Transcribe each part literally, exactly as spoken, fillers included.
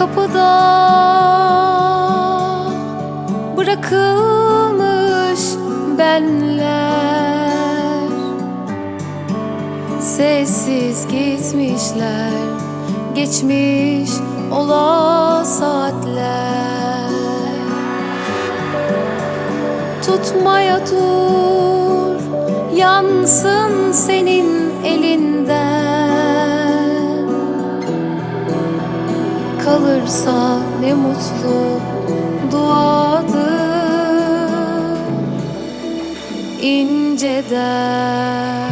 Kapıda bırakılmış benler, sessiz gitmişler, geçmiş ola saatler. Tutmaya dur, yansın senin elinden. Kalırsa ne mutlu, duadır inceden.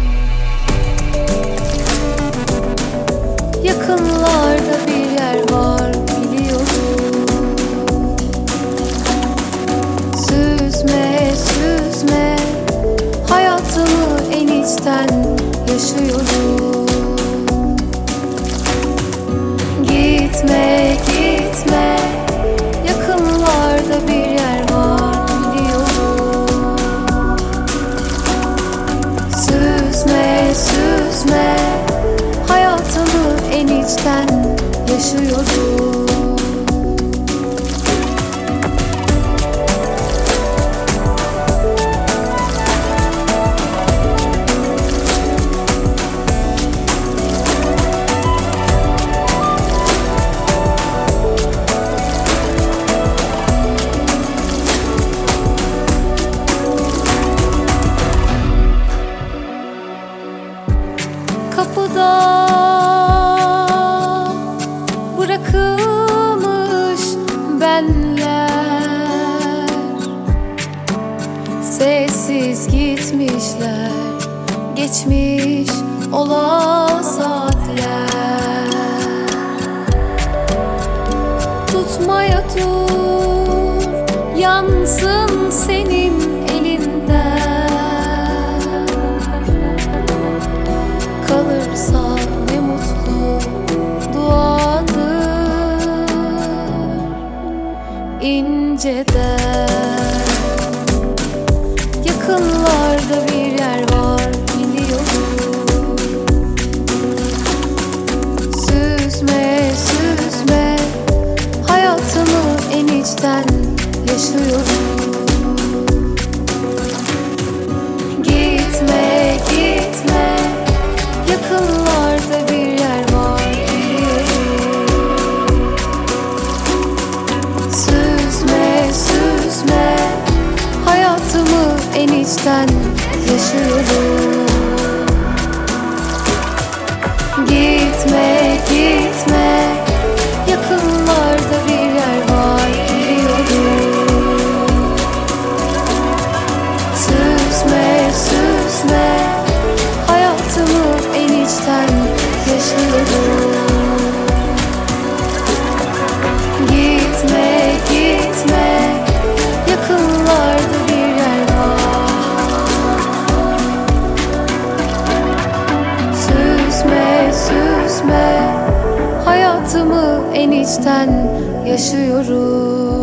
Yakınlarda bir yer var biliyorum. Süzme süzme hayatımı en içten yaşıyorum. Gitme gitme, yakınlarda bir yer var biliyorum. Süzme süzme hayatımı en içten yaşıyorum. Kapıda bırakılmış benler, sessiz gitmişler, geçmiş ola saatler. Tutmaya dur, yansın senin elinden. Kalırsa ne mutlu, duadır inceden. Yakınlarda bir yer var biliyorum. Süzme süzme hayatımı en içten yaşıyorum. Gitme gitme, yakınlarda bir yer var biliyorum. Süzme süzme hayatımı en içten yaşıyorum. Gitme gitme, yakınlarda bir yer var biliyorum. Süzme süzme hayatımı en içten yaşıyorum. Gitme gitme, yakınlarda bir yer var. Süzme süzme hayatımı en içten yaşıyorum.